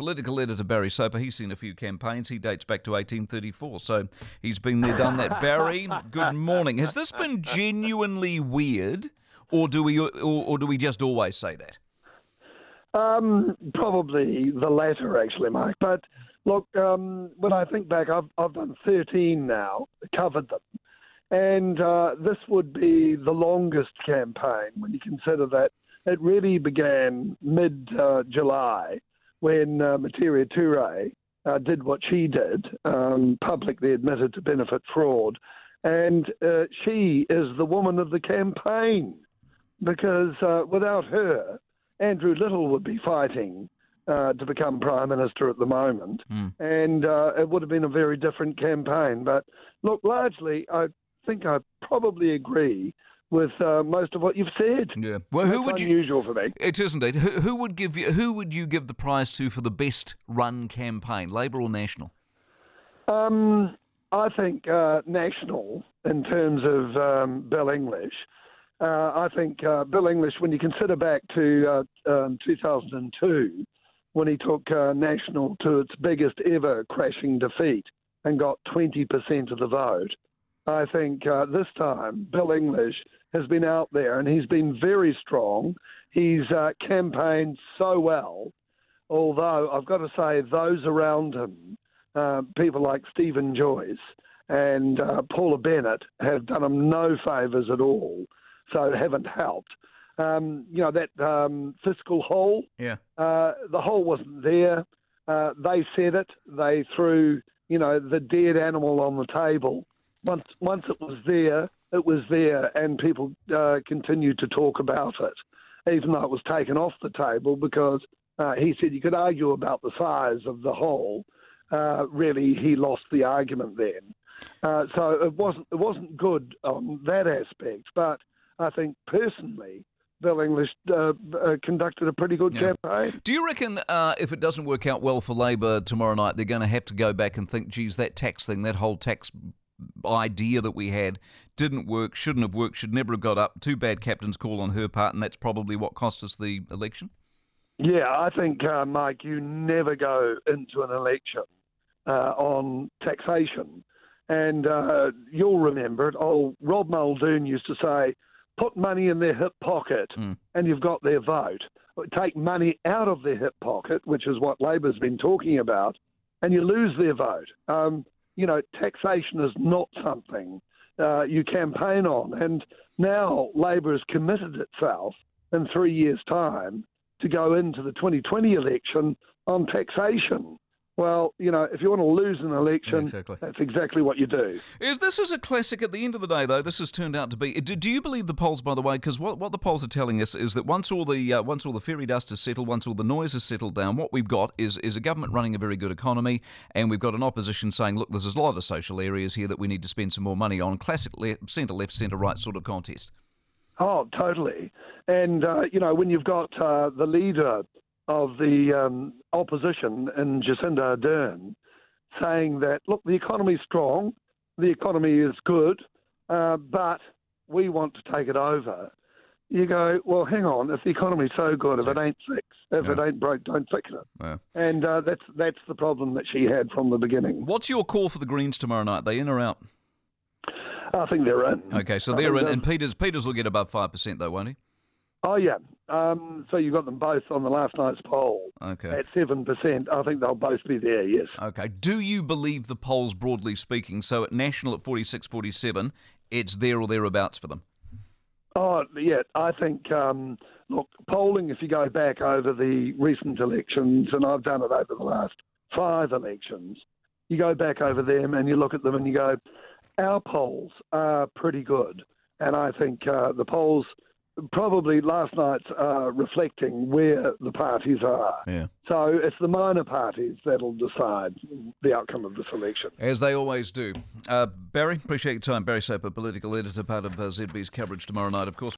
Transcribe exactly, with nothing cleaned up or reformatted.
Political editor Barry Soper. He's seen a few campaigns. He dates back to eighteen thirty-four, so he's been there, done that. Barry, good morning. Has this been genuinely weird, or do we, or, or do we just always say that? Um, probably the latter, actually, Mike. But look, um, when I think back, I've I've done thirteen now, covered them, and uh, this would be the longest campaign when you consider that it really began mid-July uh, when uh, Metiria Ture uh, did what she did, um, publicly admitted to benefit fraud, and uh, she is the woman of the campaign because uh, without her, Andrew Little would be fighting uh, to become Prime Minister at the moment, mm. and uh, it would have been a very different campaign. But look, largely, I think I probably agree with uh, most of what you've said. Yeah, well, who That's would you? Unusual for me. It is indeed. Who, who would give you? Who would you give the prize to for the best run campaign, Labour or National? Um, I think uh, National in terms of um, Bill English. Uh, I think uh, Bill English, when you consider back to uh, um, two thousand two, when he took uh, National to its biggest ever crashing defeat and got twenty percent of the vote, I think uh, this time Bill English has been out there and he's been very strong. He's uh, campaigned so well, although I've got to say those around him, uh, people like Stephen Joyce and uh, Paula Bennett, have done him no favours at all. So haven't helped. Um, you know, that um, fiscal hole, yeah. uh, the hole wasn't there. Uh, they said it. They threw, you know, the dead animal on the table. Once once it was there, it was there, and people uh, continued to talk about it, even though it was taken off the table because uh, he said you could argue about the size of the hole. Uh, really, he lost the argument then. Uh, so it wasn't it wasn't good on that aspect, but I think personally, Bill English uh, uh, conducted a pretty good yeah. campaign. Do you reckon uh, if it doesn't work out well for Labour tomorrow night, they're going to have to go back and think, geez, that tax thing, that whole tax idea that we had didn't work, shouldn't have worked, should never have got up. Too bad captain's call on her part, and that's probably what cost us the election? Yeah, I think, uh, Mike, you never go into an election uh, on taxation. And uh, you'll remember it. Old Rob Muldoon used to say, put money in their hip pocket mm. and you've got their vote. Take money out of their hip pocket, which is what Labour's been talking about, and you lose their vote. Um, you know, taxation is not something uh, you campaign on. And now Labour has committed itself in three years' time to go into the twenty twenty election on taxation. Well, you know, if you want to lose an election, yeah, exactly. that's exactly what you do. Is this is a classic at the end of the day, though? This has turned out to be. Do, do you believe the polls, by the way? Because what, what the polls are telling us is that once all the uh, once all the fairy dust is settled, once all the noise is settled down, what we've got is is a government running a very good economy, and we've got an opposition saying, look, there's a lot of social areas here that we need to spend some more money on. Classic le- centre left, centre right sort of contest. Oh, totally. And uh, you know, when you've got uh, the leader of the um, opposition in Jacinda Ardern saying that, look, the economy's strong, the economy is good, uh, but we want to take it over. You go, well, hang on, if the economy's so good, if it ain't fixed, if yeah. it ain't broke, don't fix it. Yeah. And uh, that's that's the problem that she had from the beginning. What's your call for the Greens tomorrow night? Are they in or out? I think they're in. Okay, so they're in, and Peters, Peters will get above five percent though, won't he? Oh, yeah. Um, so you got them both on the last night's poll okay. at seven percent. I think they'll both be there, yes. Okay. Do you believe the polls, broadly speaking? So at National at forty-six, forty-seven, it's there or thereabouts for them? Oh, yeah. I think, um, look, polling, if you go back over the recent elections, and I've done it over the last five elections, you go back over them and you look at them and you go, our polls are pretty good. And I think uh, the polls... Probably last night's uh, reflecting where the parties are. Yeah. So it's the minor parties that'll decide the outcome of this election. As they always do. Uh, Barry, appreciate your time. Barry Soper, political editor, part of uh, Z B's coverage tomorrow night, of course.